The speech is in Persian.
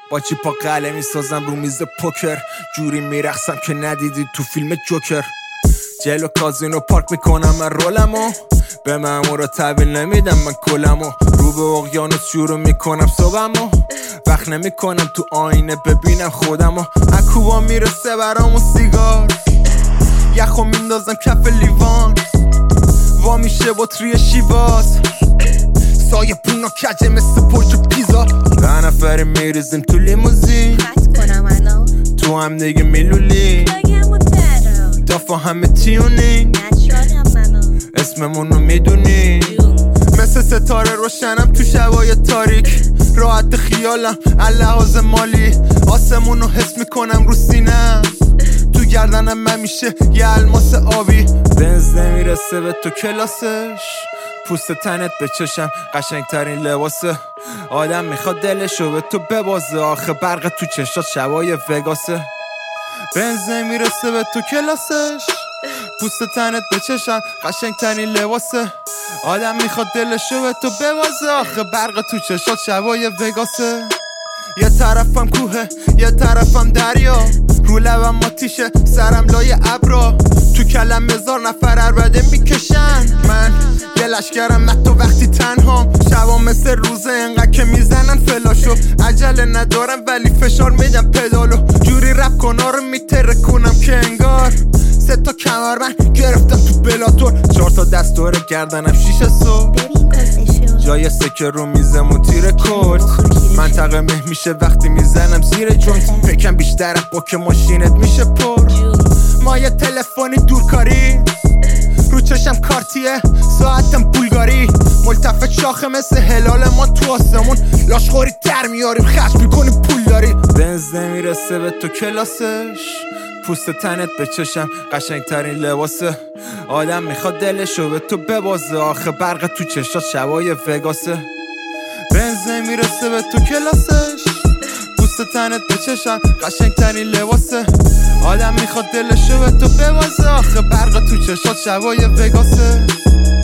با چیپا قلمی میسازم رو میز پوکر، جوری میرقصم که ندیدی تو فیلم جوکر. جلو کازینو پارک میکنم من رولمو، به مامورا تحویل نمیدم من کلمو. رو به اقیانوس شروع میکنم صبحمو، وقت نمیکنم تو آینه ببینم خودمو. اکوبا میرسه برامون سیگار، یخو میندازم کف لیوان، وا میشه بطری شیواز، سایه پونا کجه مثل پرج پیزا. 10 نفر میریزیم تو لیموزین، تو هم دیگه میلولی، دافا همه تیونین، اسممونو میدونی. مثل ستاره روشنم تو شبای تاریک، راحت خیالم اللحاظ مالی، آسمونو حس میکنم رو سینم، تو گردنم من میشه یه الماس آبی. بنز نمیرسه به تو کلاسش، پوست تنت به چشم قشنگترین لباسه، آدم میخواد دلشو به تو ببازه، آخه برق تو چشات شبای وگاسه. بنز نمیرسه به تو کلاسش، پوست تنت به چشم قشنگترین لباسه، آدم میخواد دلشو به تو ببازه، آخه برق تو چشات شبای وگاسه. یه طرفم کوه یه طرفم دریا، رو لبم آتیشه سرم لای ابرا، تو کلم 1000 نفر عربده میکشن، من یه لشکرم حتی وقتی تنهام، شبا مثل روزه انقدر که میزنن فلاشو، عجله ندارم ولی فشار میدم پدالو، جوری رپ کنا رو میترکونم که انگار 3 تا کمربند گرفتم تو بلاتور، 4 تا دستور گردنم 6 صبح، جای سکه رو میزمون تیر کورت، منطقه مه میشه وقتی میزنم زیر جوینت، فکرم بیشترم با که ماشینت میشه پر، ما یه تلفنی دورکاری، رو چشم کارتیه ساعتم بولگاری، ملتفت شاخه مثل هلال ما تو آسمون، لاشخوری در میاریم خشم میکنیم پول داری. بنز نمیرسه به تو کلاسش، پوست تنت به چشم قشنگترین لباسه، آدم میخواد دلشو به تو ببازه، آخه برق تو چشات شبای وگاسه. بنز نمیرسه به تو کلاسش، پوست تنت به چشم قشنگترین لباسه، آدم میخواد دلشو به تو ببازه، آخه برق تو چشات شبای وگاسه.